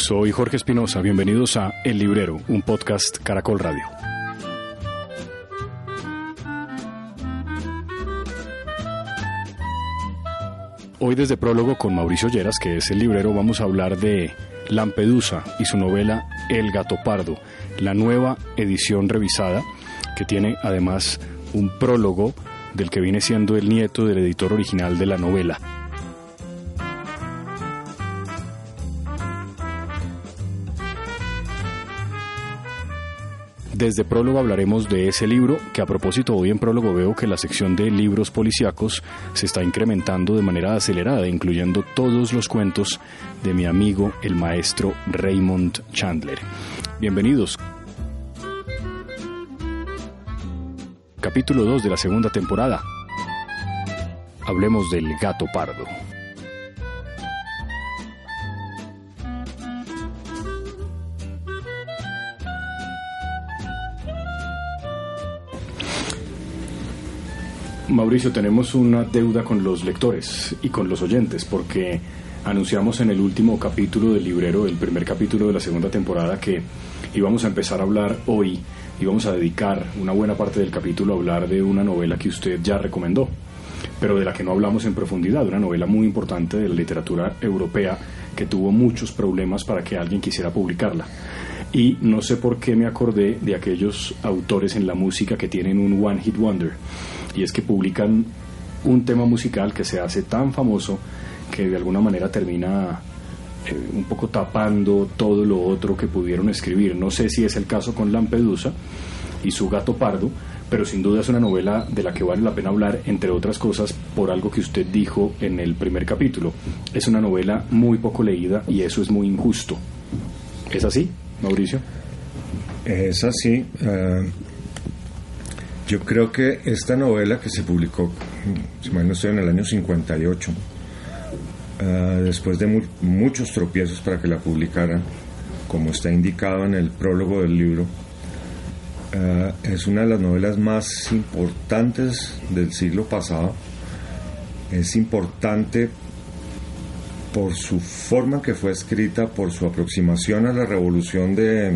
Soy Jorge Espinosa, bienvenidos a El Librero, un podcast Caracol Radio. Hoy desde Prólogo con Mauricio Lleras, que es el librero, vamos a hablar de Lampedusa y su novela El Gato Pardo, la nueva edición revisada que tiene además un prólogo del que viene siendo el nieto del editor original de la novela. Desde Prólogo hablaremos de ese libro, que a propósito hoy en Prólogo veo que la sección de libros policíacos se está incrementando de manera acelerada, incluyendo todos los cuentos de mi amigo el maestro Raymond Chandler. Bienvenidos. Capítulo 2 de la segunda temporada. Hablemos del Gato Pardo. Mauricio, tenemos una deuda con los lectores y con los oyentes porque anunciamos en el último capítulo del librero, el primer capítulo de la segunda temporada, que íbamos a empezar a hablar hoy, íbamos a dedicar una buena parte del capítulo a hablar de una novela que usted ya recomendó, pero de la que no hablamos en profundidad, una novela muy importante de la literatura europea que tuvo muchos problemas para que alguien quisiera publicarla. Y no sé por qué me acordé de aquellos autores en la música que tienen un One Hit Wonder, y es que publican un tema musical que se hace tan famoso que de alguna manera termina un poco tapando todo lo otro que pudieron escribir. No sé si es el caso con Lampedusa y su Gato Pardo, pero sin duda es una novela de la que vale la pena hablar, entre otras cosas por algo que usted dijo en el primer capítulo. Es una novela muy poco leída y eso es muy injusto. ¿Es así, Mauricio? Es así. Yo creo que esta novela, que se publicó, si mal no estoy, en el año 58, después de muchos tropiezos para que la publicaran, como está indicado en el prólogo del libro, es una de las novelas más importantes del siglo pasado. Es importante por su forma en que fue escrita, por su aproximación a la revolución de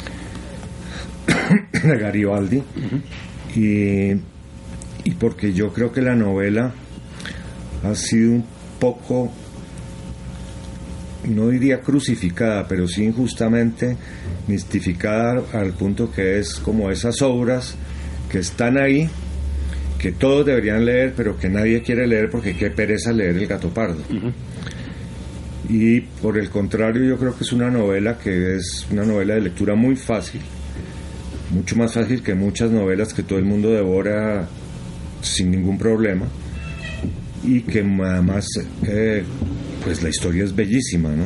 Garibaldi. Uh-huh. Y porque yo creo que la novela ha sido un poco, no diría crucificada, pero sí injustamente mistificada, al punto que es como esas obras que están ahí, que todos deberían leer, pero que nadie quiere leer porque qué pereza leer El Gato Pardo. Uh-huh. Y por el contrario, yo creo que es una novela que es una novela de lectura muy fácil, mucho más fácil que muchas novelas que todo el mundo devora sin ningún problema, y que además pues la historia es bellísima, ¿no?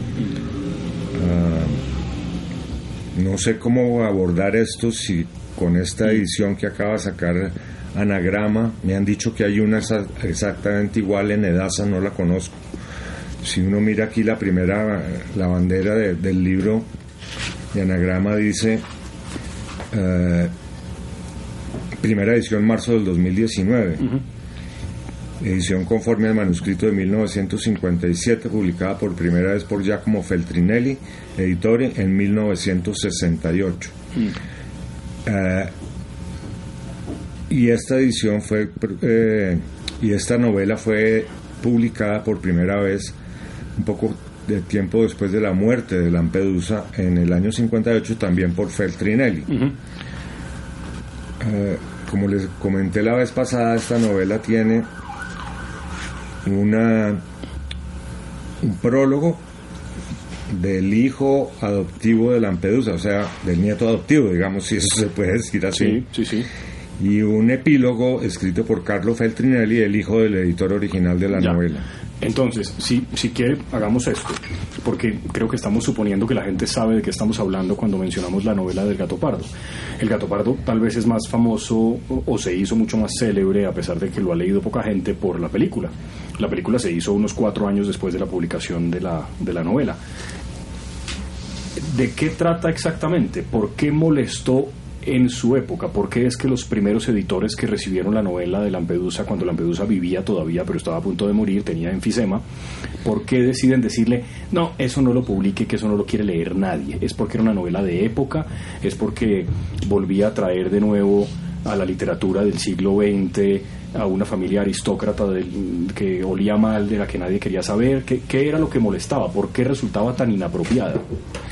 No sé cómo abordar esto, si con esta edición que acaba de sacar Anagrama, me han dicho que hay una exactamente igual en Edasa, no la conozco. Si uno mira aquí la bandera del libro de Anagrama dice primera edición marzo del 2019. Uh-huh. Edición conforme al manuscrito de 1957, publicada por primera vez por Giacomo Feltrinelli, editore, en 1968. Y esta edición y esta novela fue publicada por primera vez un poco de tiempo después de la muerte de Lampedusa, en el año 58, también por Feltrinelli. Uh-huh. Como les comenté la vez pasada, esta novela tiene un prólogo del hijo adoptivo de Lampedusa, o sea, del nieto adoptivo, digamos, si eso se puede decir así. Sí. Y un epílogo escrito por Carlo Feltrinelli, el hijo del editor original de la novela. Entonces, si quiere, hagamos esto, porque creo que estamos suponiendo que la gente sabe de qué estamos hablando cuando mencionamos la novela del Gato Pardo. El Gato Pardo tal vez es más famoso o se hizo mucho más célebre, a pesar de que lo ha leído poca gente, por la película. La película se hizo unos 4 años después de la publicación de la novela. ¿De qué trata exactamente? ¿Por qué molestó en su época, ¿por qué es que los primeros editores que recibieron la novela de Lampedusa, cuando Lampedusa vivía todavía, pero estaba a punto de morir, tenía enfisema, ¿por qué deciden decirle, no, eso no lo publique, que eso no lo quiere leer nadie? ¿Es porque era una novela de época? ¿Es porque volvía a traer de nuevo a la literatura del siglo XX a una familia aristócrata que olía mal, de la que nadie quería saber? ¿Qué era lo que molestaba? ¿Por qué resultaba tan inapropiada?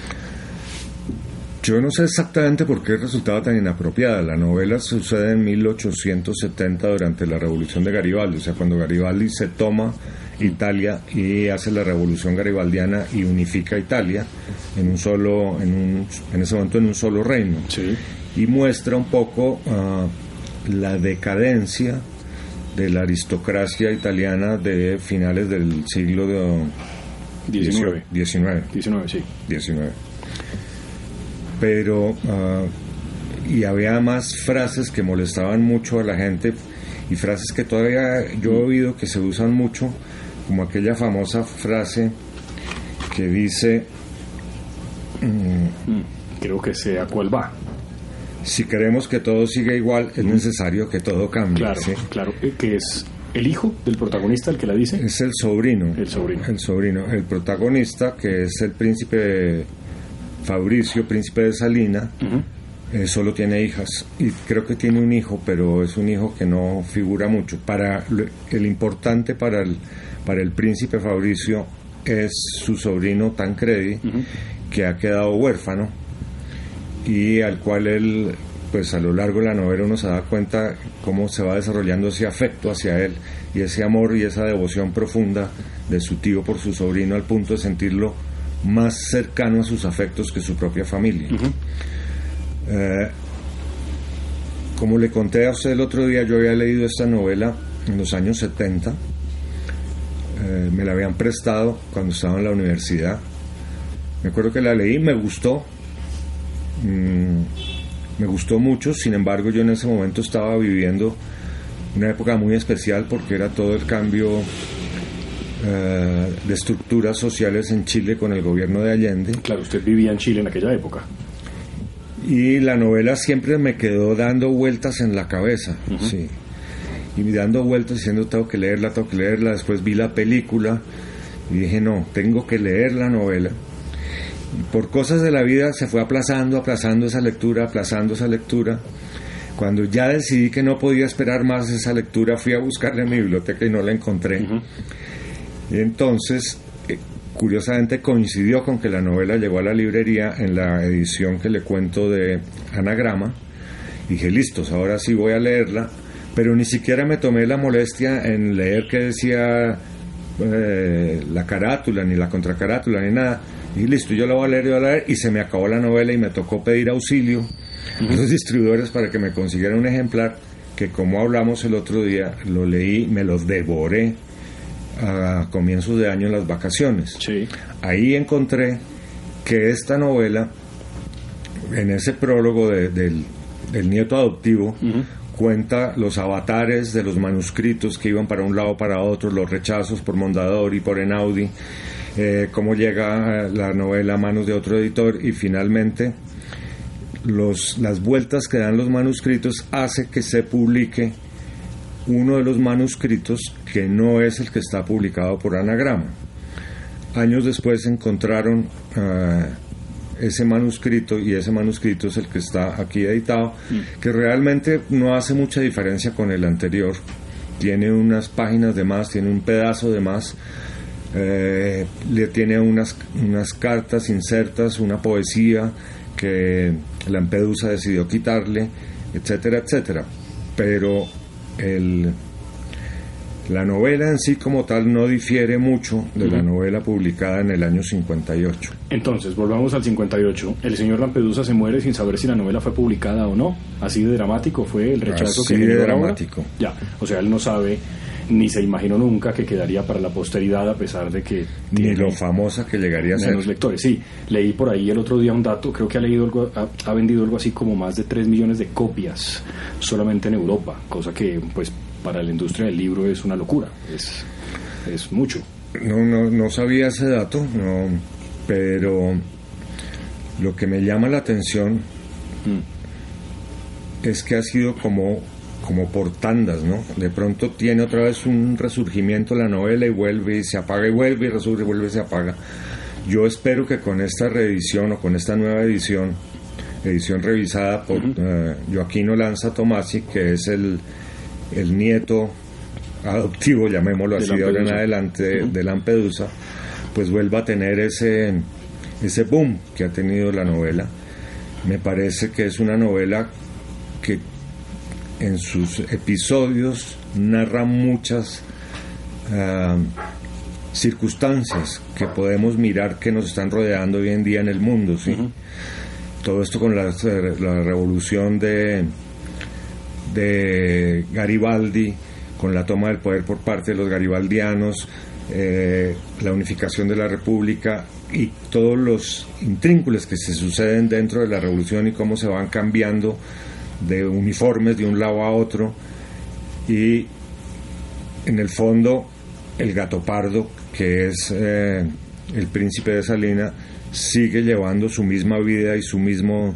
Yo no sé exactamente por qué resultaba tan inapropiada. La novela sucede en 1870 durante la Revolución de Garibaldi, o sea, cuando Garibaldi se toma Italia y hace la Revolución Garibaldiana y unifica Italia en ese momento en un solo reino. Sí. Y muestra un poco la decadencia de la aristocracia italiana de finales del siglo XIX. Pero y había más frases que molestaban mucho a la gente, y frases que todavía yo he oído que se usan mucho, como aquella famosa frase que dice creo que sé a cuál va. Si queremos que todo siga igual, es necesario que todo cambie. Claro, ¿sí? claro. ¿Que es el hijo del protagonista el que la dice? Es el sobrino. El sobrino. El protagonista, que es el príncipe Fabricio, príncipe de Salina, solo tiene hijas, y creo que tiene un hijo, pero es un hijo que no figura mucho. El importante para el príncipe Fabricio es su sobrino Tancredi, que ha quedado huérfano, y al cual él, pues a lo largo de la novela uno se da cuenta cómo se va desarrollando ese afecto hacia él, y ese amor y esa devoción profunda de su tío por su sobrino, al punto de sentirlo más cercano a sus afectos que su propia familia. Como le conté a usted el otro día, yo había leído esta novela en los años 70. Me la habían prestado cuando estaba en la universidad. Me acuerdo que la leí, me gustó mucho. Sin embargo, yo en ese momento estaba viviendo una época muy especial, porque era todo el cambio de estructuras sociales en Chile con el gobierno de Allende. Claro, usted vivía en Chile en aquella época. Y la novela siempre me quedó dando vueltas en la cabeza, sí. Y dando vueltas diciendo, tengo que leerla. Después vi la película y dije, no, tengo que leer la novela. Y por cosas de la vida se fue aplazando esa lectura. Cuando ya decidí que no podía esperar más esa lectura, fui a buscarla en mi biblioteca y no la encontré. Y entonces, curiosamente, coincidió con que la novela llegó a la librería en la edición que le cuento de Anagrama. Dije, listos, ahora sí voy a leerla, pero ni siquiera me tomé la molestia en leer qué decía la carátula, ni la contracarátula, ni nada. Y listo, yo la voy a leer, y se me acabó la novela y me tocó pedir auxilio a los distribuidores para que me consiguieran un ejemplar, que, como hablamos el otro día, lo leí, me los devoré a comienzos de año en las vacaciones. Sí. Ahí encontré que esta novela, en ese prólogo del nieto adoptivo, cuenta los avatares de los manuscritos que iban para un lado para otro, los rechazos por Mondadori y por Einaudi, cómo llega la novela a manos de otro editor, y finalmente las vueltas que dan los manuscritos hace que se publique uno de los manuscritos que no es el que está publicado por Anagrama. Años después encontraron ese manuscrito, y ese manuscrito es el que está aquí editado, que realmente no hace mucha diferencia con el anterior. Tiene unas páginas de más, tiene un pedazo de más, le tiene unas cartas insertas, una poesía que Lampedusa decidió quitarle, etcétera, etcétera. Pero la novela en sí como tal no difiere mucho de la novela publicada en el año 58. Entonces, volvamos al 58. El señor Lampedusa se muere sin saber si la novela fue publicada o no. ¿Así de dramático fue el rechazo así que de generó dramático? Ya, o sea, él no sabe, ni se imaginó nunca que quedaría para la posteridad, a pesar de que ni lo famosa que llegaría a ser. Menos lectores. Sí, leí por ahí el otro día un dato, creo que ha vendido algo así como más de 3 millones de copias solamente en Europa, cosa que, pues, para la industria del libro es una locura, es mucho. No sabía ese dato, no, pero lo que me llama la atención es que ha sido como por tandas, ¿no? De pronto tiene otra vez un resurgimiento la novela y vuelve y se apaga y vuelve y resurge, vuelve y se apaga. Yo espero que con esta reedición o con esta nueva edición revisada por Gioacchino Lanza Tomasi, que es el nieto adoptivo, llamémoslo así, de ahora en adelante, de Lampedusa, pues vuelva a tener ese boom que ha tenido la novela. Me parece que es una novela que en sus episodios narra muchas circunstancias que podemos mirar que nos están rodeando hoy en día en el mundo, ¿sí? Todo esto con la revolución de Garibaldi, con la toma del poder por parte de los garibaldianos, la unificación de la República y todos los intrínculos que se suceden dentro de la revolución y cómo se van cambiando de uniformes de un lado a otro, y en el fondo el Gato Pardo, que es el príncipe de Salina, sigue llevando su misma vida y su misma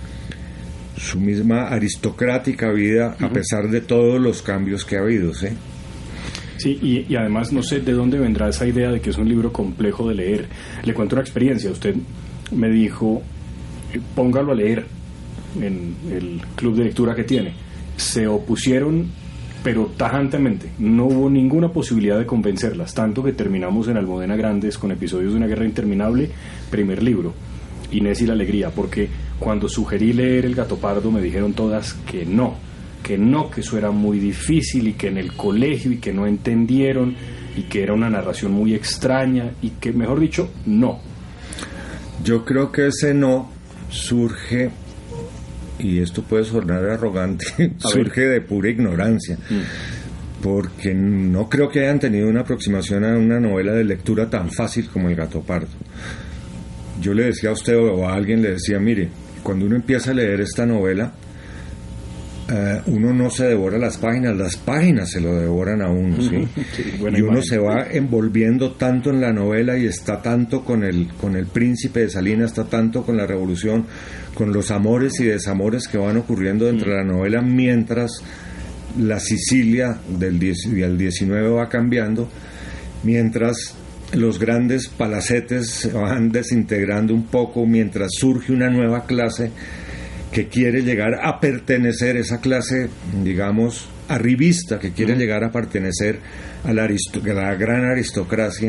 aristocrática vida, a pesar de todos los cambios que ha habido, ¿sí? Sí, y además no sé de dónde vendrá esa idea de que es un libro complejo de leer. Le cuento una experiencia. Usted me dijo, póngalo a leer en el club de lectura que tiene. Se opusieron, pero tajantemente. No hubo ninguna posibilidad de convencerlas, tanto que terminamos en Almudena Grandes con Episodios de una guerra interminable, primer libro, Inés y la alegría, porque cuando sugerí leer El Gato Pardo me dijeron todas que no, que eso era muy difícil y que en el colegio y que no entendieron y que era una narración muy extraña y que, mejor dicho, no. Yo creo que ese no surge, y esto puede sonar arrogante, surge de pura ignorancia, porque no creo que hayan tenido una aproximación a una novela de lectura tan fácil como El Gato Pardo. Yo le decía a usted o a alguien, le decía, mire, cuando uno empieza a leer esta novela, uno no se devora las páginas se lo devoran a uno, ¿sí? Sí, y uno se va envolviendo tanto en la novela y está tanto con el príncipe de Salina, está tanto con la revolución, con los amores y desamores que van ocurriendo dentro de la novela, mientras la Sicilia del 19 va cambiando, mientras los grandes palacetes se van desintegrando un poco, mientras surge una nueva clase que quiere llegar a pertenecer, esa clase, digamos, arribista, que quiere llegar a pertenecer a la gran aristocracia,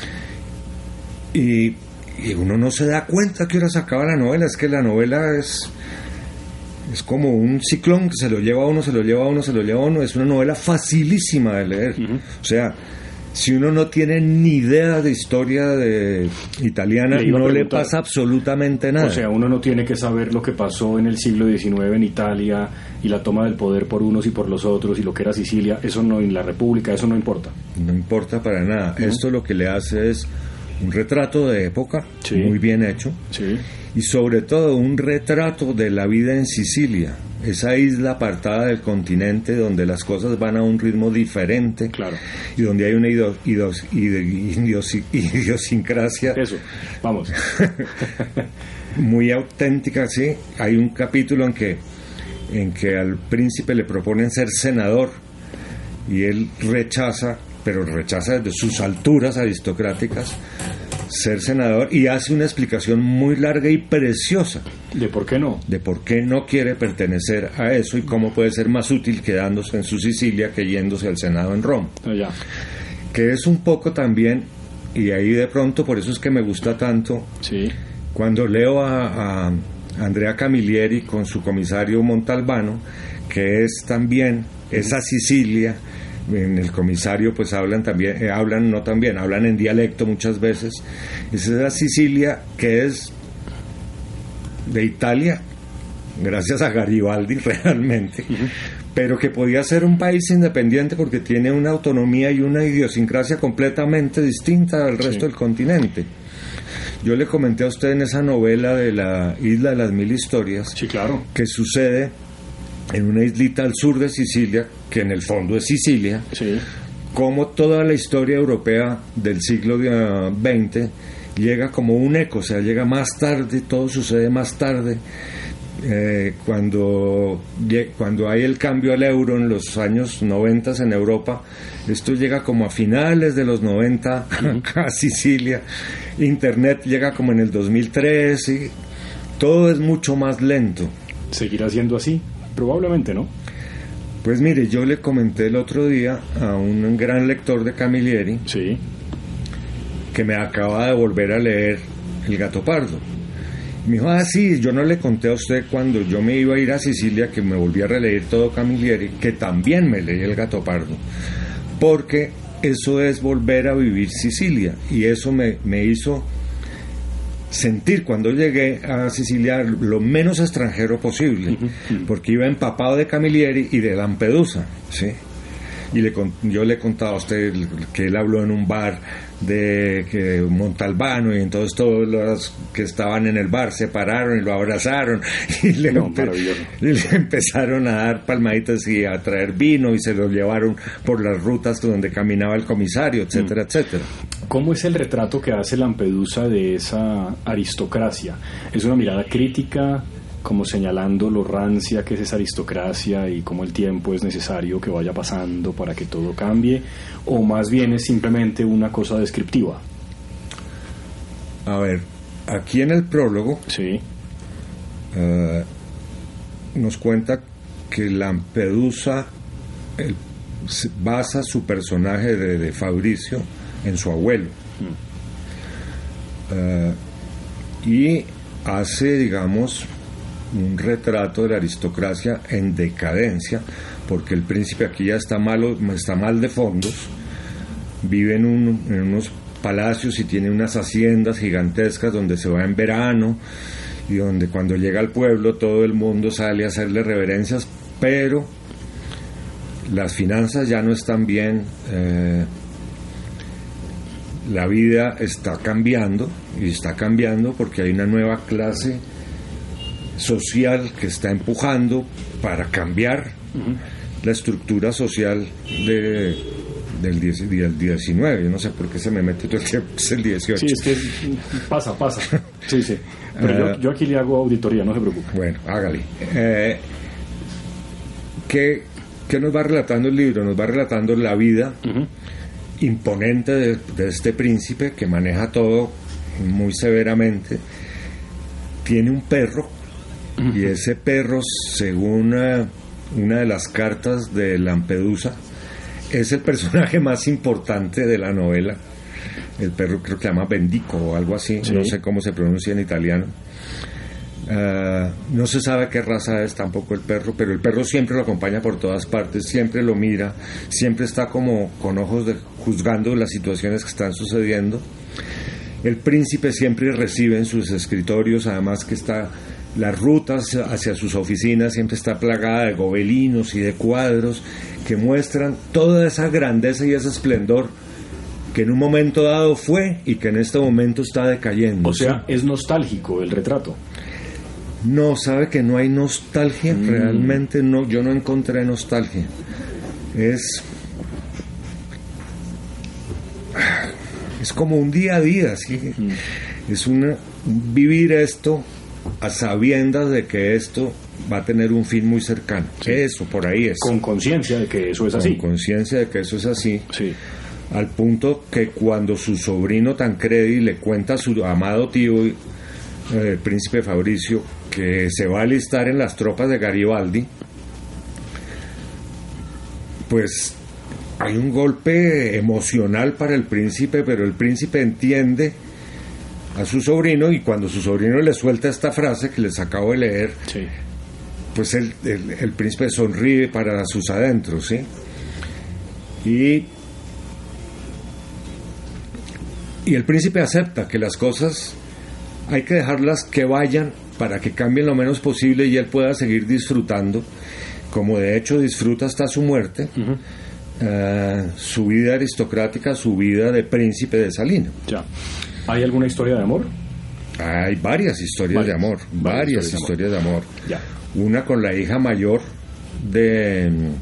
y uno no se da cuenta que ahora se acaba la novela. Es que la novela es como un ciclón que se lo lleva a uno, es una novela facilísima de leer. O sea, si uno no tiene ni idea de historia italiana, no le pasa absolutamente nada. O sea, uno no tiene que saber lo que pasó en el siglo XIX en Italia y la toma del poder por unos y por los otros y lo que era Sicilia. Eso no, en la República, eso no importa. No importa para nada. Esto lo que le hace es un retrato de época, muy bien hecho, y sobre todo un retrato de la vida en Sicilia, esa isla apartada del continente donde las cosas van a un ritmo diferente, y donde hay una idiosincrasia. Eso, vamos. Muy auténtica, sí. Hay un capítulo en que al príncipe le proponen ser senador y él rechaza, pero rechaza desde sus alturas aristocráticas, ser senador, y hace una explicación muy larga y preciosa de por qué no quiere pertenecer a eso y cómo puede ser más útil quedándose en su Sicilia que yéndose al Senado en Roma. Que es un poco también, y ahí de pronto por eso es que me gusta tanto, cuando leo a Andrea Camilleri con su comisario Montalbano, que es también esa Sicilia. En el comisario pues hablan en dialecto muchas veces. Es esa Sicilia que es de Italia gracias a Garibaldi realmente, pero que podía ser un país independiente porque tiene una autonomía y una idiosincrasia completamente distinta al resto del continente. Yo le comenté a usted en esa novela de la Isla de las Mil Historias, que sucede en una islita al sur de Sicilia, que en el fondo es Sicilia, como toda la historia europea del siglo XX llega como un eco, o sea, llega más tarde, todo sucede más tarde, Cuando hay el cambio al euro en los años 90 en Europa, esto llega como a finales de los 90 a Sicilia. Internet llega como en el 2003 y todo es mucho más lento. ¿Seguirá siendo así? Probablemente, ¿no? Pues mire, yo le comenté el otro día a un gran lector de Camilleri, sí, que me acaba de volver a leer El Gato Pardo. Me dijo, sí, yo no le conté a usted cuando yo me iba a ir a Sicilia que me volví a releer todo Camilleri, que también me leí El Gato Pardo, porque eso es volver a vivir Sicilia, y eso me hizo sentir cuando llegué a Sicilia lo menos extranjero posible, porque iba empapado de Camilleri y de Lampedusa, ¿sí? Y yo le contaba a usted que él habló en un bar de Montalbano, y entonces todos los que estaban en el bar se pararon y lo abrazaron y le empezaron a dar palmaditas y a traer vino, y se lo llevaron por las rutas donde caminaba el comisario, etcétera, etcétera. ¿Cómo es el retrato que hace Lampedusa de esa aristocracia? ¿Es una mirada crítica, como señalando lo rancia que es esa aristocracia y cómo el tiempo es necesario que vaya pasando para que todo cambie, o más bien es simplemente una cosa descriptiva? A ver, aquí en el prólogo sí, nos cuenta que Lampedusa basa su personaje de Fabricio en su abuelo, y hace, digamos, un retrato de la aristocracia en decadencia, porque el príncipe aquí ya está mal de fondos, vive en unos palacios y tiene unas haciendas gigantescas donde se va en verano, y donde cuando llega al pueblo todo el mundo sale a hacerle reverencias, pero las finanzas ya no están bien, la vida está cambiando, y está cambiando porque hay una nueva clase social que está empujando para cambiar la estructura social del 19. Yo no sé por qué se me mete todo el tiempo, es el 18. Sí, es que pasa. Sí. Pero yo aquí le hago auditoría, no se preocupe. Bueno, hágale. ¿Qué nos va relatando el libro? Nos va relatando la vida imponente de este príncipe que maneja todo muy severamente. Tiene un perro, y ese perro, según una de las cartas de Lampedusa, es el personaje más importante de la novela. El perro creo que se llama Bendico o algo así, sí. No sé cómo se pronuncia en italiano. No se sabe qué raza es tampoco el perro, pero el perro siempre lo acompaña por todas partes, siempre lo mira, siempre está como con ojos juzgando las situaciones que están sucediendo. El príncipe siempre recibe en sus escritorios, además que las rutas hacia sus oficinas siempre está plagada de gobelinos y de cuadros que muestran toda esa grandeza y ese esplendor que en un momento dado fue y que en este momento está decayendo. O sea, ¿sí? Es nostálgico el retrato. No, sabe que no hay nostalgia, realmente no, yo no encontré nostalgia. Es como un día a día, ¿sí? Es vivir esto a sabiendas de que esto va a tener un fin muy cercano. Sí. Eso, por ahí es. Con conciencia de que eso es así. Con conciencia de que eso es así. Sí. Al punto que cuando su sobrino Tancredi le cuenta a su amado tío, el príncipe Fabricio, que se va a alistar en las tropas de Garibaldi, pues hay un golpe emocional para el príncipe, pero el príncipe entiende a su sobrino, y cuando su sobrino le suelta esta frase que les acabo de leer, sí, pues el príncipe sonríe para sus adentros, ¿sí? Y el príncipe acepta que las cosas hay que dejarlas que vayan para que cambien lo menos posible y él pueda seguir disfrutando, como de hecho disfruta hasta su muerte, su vida aristocrática, su vida de príncipe de Salino. Ya. ¿Hay alguna historia de amor? Hay varias historias de amor, varias historias de amor. Ya. Una con la hija mayor del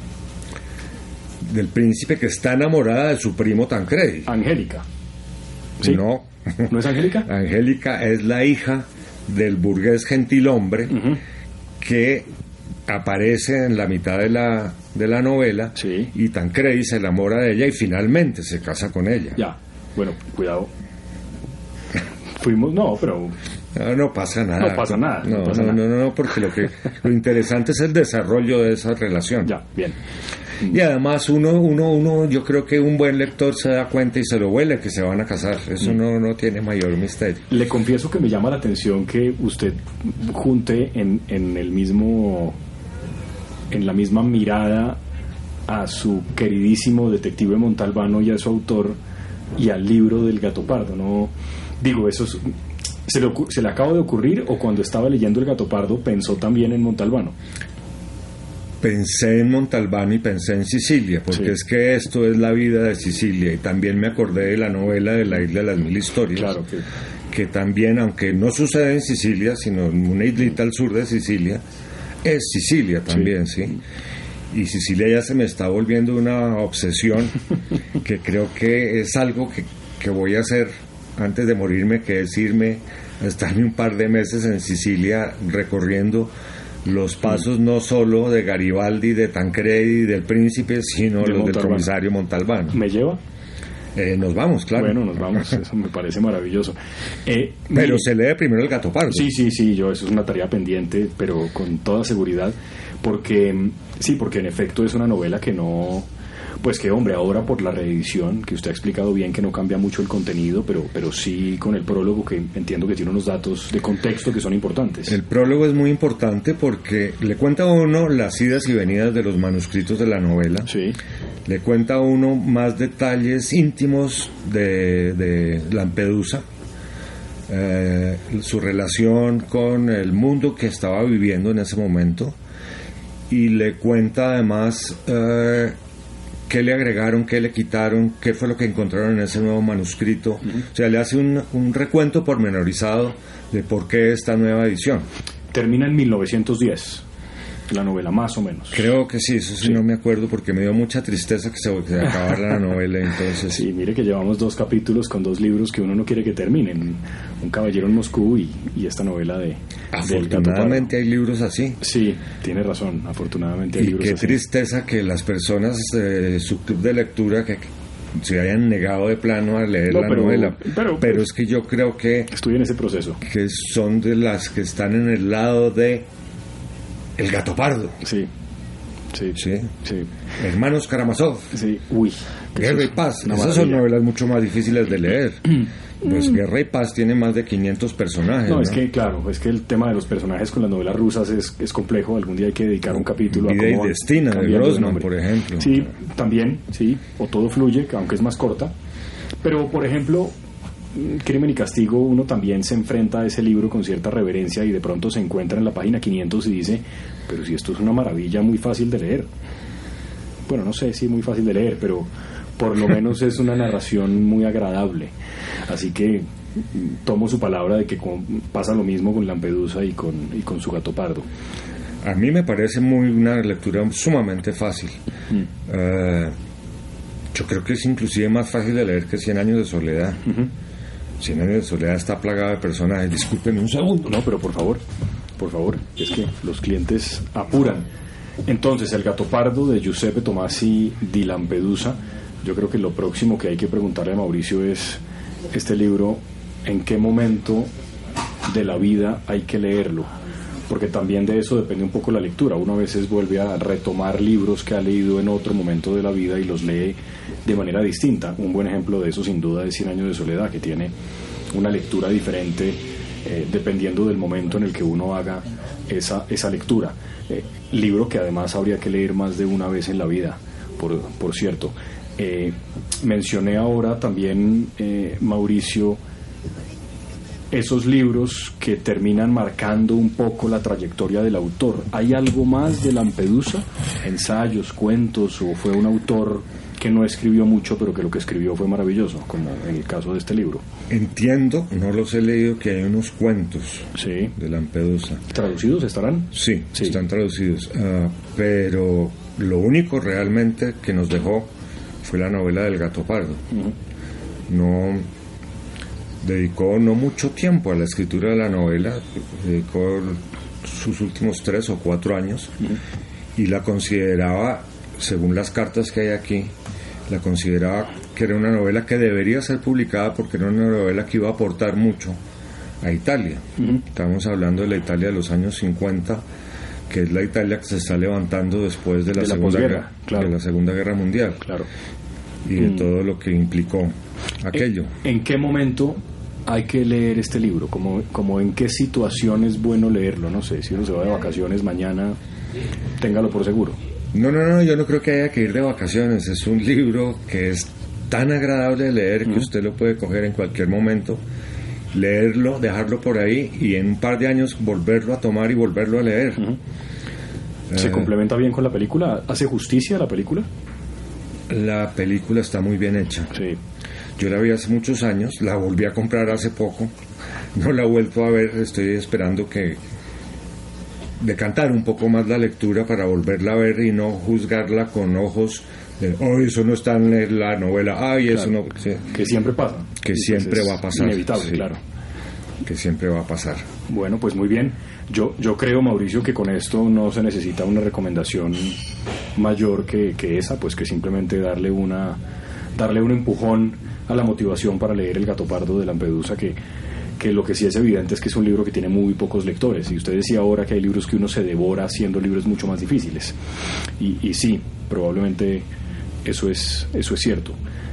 príncipe, que está enamorada de su primo Tancredi. Angélica. ¿Sí? No. ¿No es Angélica? Angélica es la hija del burgués gentilhombre que aparece en la mitad de la novela, sí, y Tancredi se enamora de ella y finalmente se casa con ella. Ya, bueno, cuidado. Fuimos, no, pero... No pasa nada. No pasa nada. No, porque lo interesante es el desarrollo de esa relación. Ya, bien. Y además uno, yo creo que un buen lector se da cuenta y se lo huele que se van a casar. Eso no tiene mayor misterio. Le confieso que me llama la atención que usted junte en la misma mirada a su queridísimo detective Montalbano y a su autor y al libro del Gato Pardo. No digo, eso se le acaba de ocurrir, o cuando estaba leyendo el Gato Pardo pensó también en Montalbano. Pensé en Montalbano y pensé en Sicilia, porque es que esto es la vida de Sicilia, y también me acordé de la novela de La Isla de las Mil Historias, claro que también, aunque no sucede en Sicilia, sino en una islita al sur de Sicilia, es Sicilia también, sí. Y Sicilia ya se me está volviendo una obsesión, que creo que es algo que voy a hacer antes de morirme, que es irme a estarme un par de meses en Sicilia recorriendo los pasos no solo de Garibaldi, de Tancredi, del Príncipe, sino los del comisario Montalbano. ¿Me lleva? Nos vamos, claro. Bueno, nos vamos, eso me parece maravilloso. Pero se lee primero el Gato Pardo. Sí, eso es una tarea pendiente, pero con toda seguridad, porque en efecto es una novela que no... Pues que, hombre, ahora por la reedición, que usted ha explicado bien que no cambia mucho el contenido, pero sí con el prólogo, que entiendo que tiene unos datos de contexto que son importantes. El prólogo es muy importante porque le cuenta a uno las idas y venidas de los manuscritos de la novela. Sí. Le cuenta a uno más detalles íntimos de Lampedusa, su relación con el mundo que estaba viviendo en ese momento, y le cuenta además... qué le agregaron, qué le quitaron, qué fue lo que encontraron en ese nuevo manuscrito. O sea, le hace un recuento pormenorizado de por qué esta nueva edición. Termina en 1910 la novela, más o menos. Creo que sí, eso sí no me acuerdo, porque me dio mucha tristeza que se acabara la novela, entonces... Sí, mire que llevamos 2 capítulos con 2 libros que uno no quiere que terminen. Un caballero en Moscú y esta novela de... Afortunadamente hay libros así. Sí, tiene razón, afortunadamente hay libros así. Y qué tristeza que las personas de su club de lectura que se hayan negado de plano a leer la novela. Pero es que yo creo que... Estoy en ese proceso. Que son de las que están en el lado de... El Gato Pardo. Sí. Hermanos Karamazov. Sí. Uy. Guerra y Paz. Esas son novelas mucho más difíciles de leer. Pues Guerra y Paz tiene más de 500 personajes. No, es que, claro, es que el tema de los personajes con las novelas rusas es complejo. Algún día hay que dedicar un capítulo Vida a cómo y Destina de Grossman, por ejemplo. Sí, también, sí. O Todo Fluye, que aunque es más corta. Pero, por ejemplo, Crimen y Castigo, uno también se enfrenta a ese libro con cierta reverencia y de pronto se encuentra en la página 500 y dice, pero si esto es una maravilla muy fácil de leer. Bueno, no sé si muy fácil de leer, pero por lo menos es una narración muy agradable. Así que tomo su palabra de que pasa lo mismo con Lampedusa y con su Gato Pardo. A mí me parece una lectura sumamente fácil. Yo creo que es inclusive más fácil de leer que 100 años de soledad. 100 años de soledad está plagada de personajes. Disculpen un segundo. No, pero por favor, es que los clientes apuran. Entonces, El Gato Pardo de Giuseppe Tomasi di Lampedusa. Yo creo que lo próximo que hay que preguntarle a Mauricio es este libro, ¿en qué momento de la vida hay que leerlo? Porque también de eso depende un poco la lectura. Uno a veces vuelve a retomar libros que ha leído en otro momento de la vida y los lee de manera distinta. Un buen ejemplo de eso sin duda es 100 años de soledad, que tiene una lectura diferente dependiendo del momento en el que uno haga esa lectura. Libro que además habría que leer más de una vez en la vida, por cierto. Mencioné ahora también, Mauricio, esos libros que terminan marcando un poco la trayectoria del autor. ¿Hay algo más de Lampedusa? ¿Ensayos, cuentos, o fue un autor que no escribió mucho pero que lo que escribió fue maravilloso, como en el caso de este libro? Entiendo, no los he leído, que hay unos cuentos de Lampedusa. ¿Traducidos estarán? Sí, están traducidos, pero lo único realmente que nos dejó fue la novela del Gato Pardo. Dedicó no mucho tiempo a la escritura de la novela, dedicó sus últimos 3 o 4 años, y la consideraba, según las cartas que hay aquí, la consideraba que era una novela que debería ser publicada porque era una novela que iba a aportar mucho a Italia. Estamos hablando de la Italia de los años 50, que es la Italia que se está levantando después de la Segunda Guerra Mundial, y de todo lo que implicó aquello. ¿En qué momento hay que leer este libro? ¿Como en qué situación es bueno leerlo? No sé, si uno se va de vacaciones mañana, téngalo por seguro. No, yo no creo que haya que ir de vacaciones. Es un libro que es tan agradable de leer que usted lo puede coger en cualquier momento, leerlo, dejarlo por ahí y en un par de años volverlo a tomar y volverlo a leer. ¿Se complementa bien con la película? ¿Hace justicia a la película? La película está muy bien hecha. Sí. Yo la vi hace muchos años, la volví a comprar hace poco, no la he vuelto a ver, estoy esperando que decantar un poco más la lectura para volverla a ver y no juzgarla con ojos de, eso no está en la novela, eso no... Sí. Que siempre pasa. Que siempre va a pasar. Inevitable, claro. Que siempre va a pasar. Bueno, pues muy bien. Yo creo, Mauricio, que con esto no se necesita una recomendación mayor que esa, pues que simplemente darle un empujón a la motivación para leer El gato pardo de Lampedusa, que lo que sí es evidente es que es un libro que tiene muy pocos lectores, y usted decía ahora que hay libros que uno se devora haciendo libros mucho más difíciles, y sí, probablemente eso es cierto,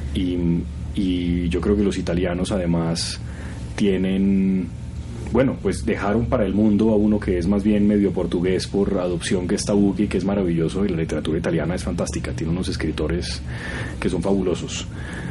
y yo creo que los italianos además tienen, bueno, pues dejaron para el mundo a uno que es más bien medio portugués por adopción, que es Tabucchi, que es maravilloso, y la literatura italiana es fantástica, tiene unos escritores que son fabulosos.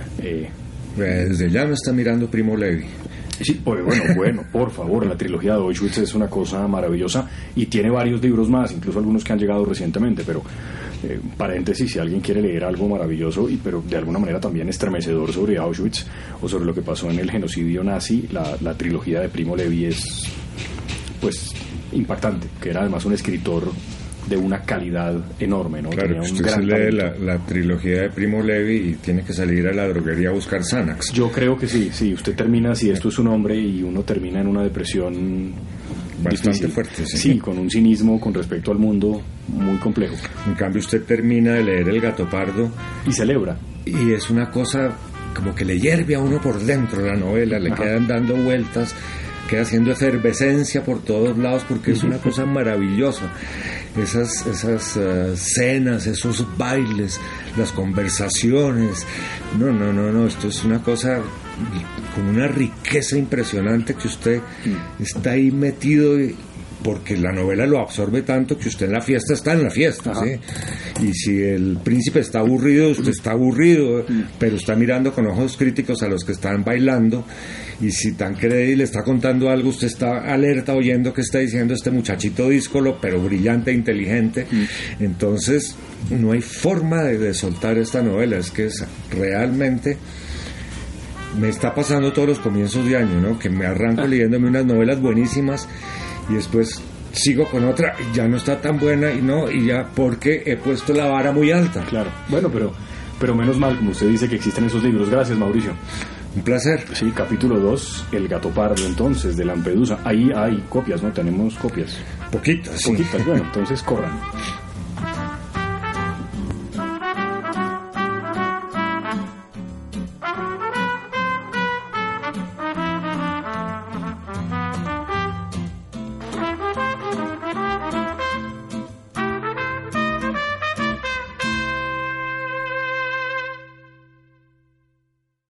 Desde ya me está mirando Primo Levi. Sí, bueno, por favor, la trilogía de Auschwitz es una cosa maravillosa y tiene varios libros más, incluso algunos que han llegado recientemente, pero paréntesis, si alguien quiere leer algo maravilloso pero de alguna manera también estremecedor sobre Auschwitz o sobre lo que pasó en el genocidio nazi, la trilogía de Primo Levi es pues impactante, que era además un escritor de una calidad enorme, ¿no? Claro, usted se lee la trilogía de Primo Levi y tiene que salir a la droguería a buscar Xanax. Yo creo que sí, usted termina, si esto es un hombre, y uno termina en una depresión bastante difícil. Fuerte, sí, con un cinismo con respecto al mundo muy complejo. En cambio usted termina de leer El gato pardo y celebra, y es una cosa como que le hierve a uno por dentro la novela, le quedan dando vueltas, queda haciendo efervescencia por todos lados, porque es una cosa maravillosa. Esas cenas, esos bailes, las conversaciones, no, esto es una cosa con una riqueza impresionante, que usted está ahí metido, porque la novela lo absorbe tanto que usted en la fiesta está en la fiesta, ¿sí? Y si el príncipe está aburrido, usted está aburrido, pero está mirando con ojos críticos a los que están bailando, y si Tancredi le está contando algo, usted está alerta oyendo qué está diciendo este muchachito díscolo, pero brillante e inteligente. Entonces no hay forma de soltar esta novela, es que es realmente... Me está pasando todos los comienzos de año, ¿no? Que me arranco leyéndome unas novelas buenísimas y después sigo con otra, ya no está tan buena y ya porque he puesto la vara muy alta. Claro, bueno, pero menos mal, como usted dice, que existen esos libros. Gracias, Mauricio. Un placer. Sí, capítulo 2, El gato pardo, entonces, de Lampedusa. Ahí hay copias, ¿no? Tenemos copias. Poquitas, sí. Poquitas, bueno, entonces corran.